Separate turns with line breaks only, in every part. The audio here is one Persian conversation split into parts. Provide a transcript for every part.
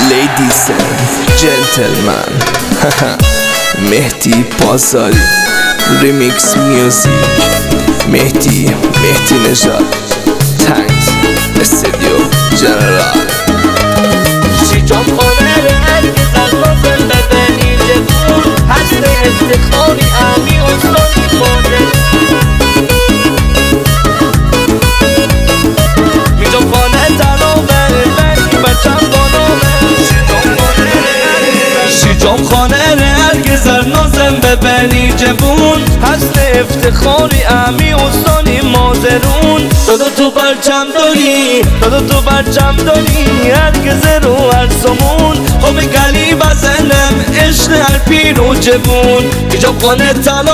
Ladies and gentlemen مهدی پاساری ریمیکس میوزیک مهدی نژاد تنگز استودیو جنرال
شیجام خانه هرگز از نازم ببینی جبون حسن افتخاری امی استانی مانه میجام خانه تنامه بنی بچم بانامه شیجام خانه هرگز از نازم ببینی جبون حسن افتخاری امی استانی مازرون دادا تو برچم داری هرگز رو هر سمون خوب گلی بزنم عشق هر پیر و جبون میجام خانه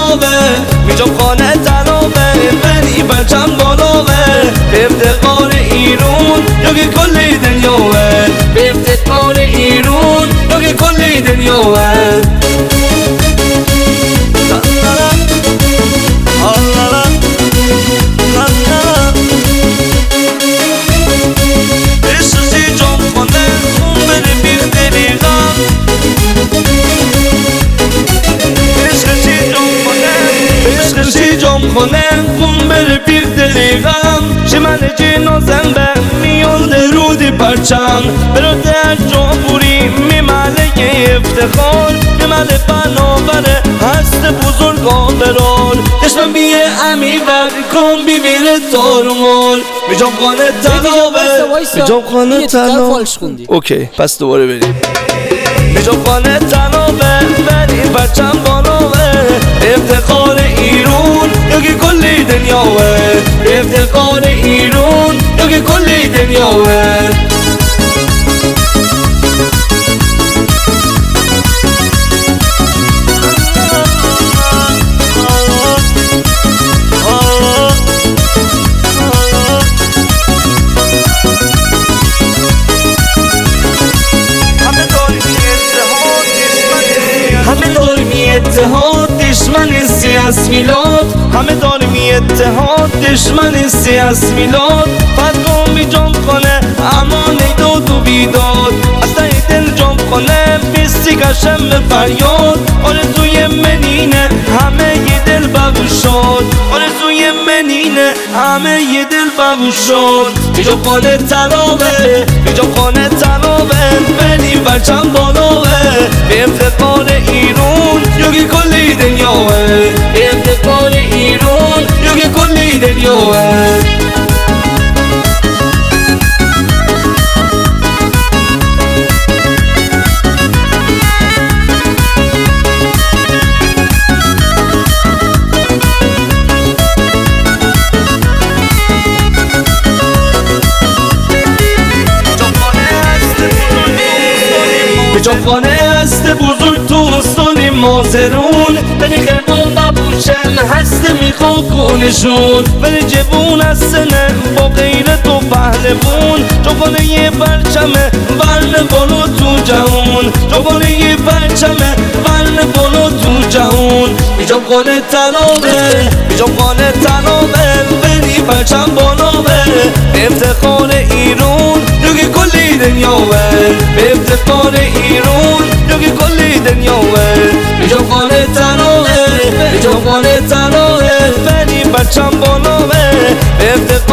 تنامه بنی برچم بالاوه به افتخار ایرون یکی کلی دنیاوه به افتخار ایرون یکی کلی دنیاوه شیجام خانم خون بره پیر دلیغم شمن جنازم به میان درودی پرچم برادر جابوری میمله افتخار میمله بنابره هست بزرگ آبرار دشمن بیه امی ور کن بیبیره تارمال میجام خانه تنابه
اوکی پس دوباره بریم
میجام خانه تنابه بری بچم باناوه افتخار ایرون یکی کلی دنیاوه افتخار ایرون یکی کلی دنیاوه اتحاد دشمن سیاس میلاد همه داریم اتحاد دشمن سیاس میلاد فتقا میجام خانه اما نیداد و بیداد از ته دل جام خانه بیستی گشم به فریاد آرزوی منینه همه یه دل بگوشاد آرزوی منینه همه یه دل بگوشاد میجام خانه تنابه بنی برچم بالاوه به افتخار ایرون یکی کلی دنیاوه افتخار ایرون یکی کلی دنیاوه میجام خانه هست بزرگ تو استانی مازرون بنی خرمون نبوشن هست میخواه کنشون بنی جبون هستنه با غیرت و پهلوون جوانه یه برچمه ورن بالا تو جهون جوانه یه برچمه ورن بالا تو جهون میجام خانه تنابه بنی برچم بالاوه افتخار ایرون یکی کلی دنیاوه به افتخار ایرون یکی کلی دنیاوه میجام خانه تنابه بنی برچم بالاوه به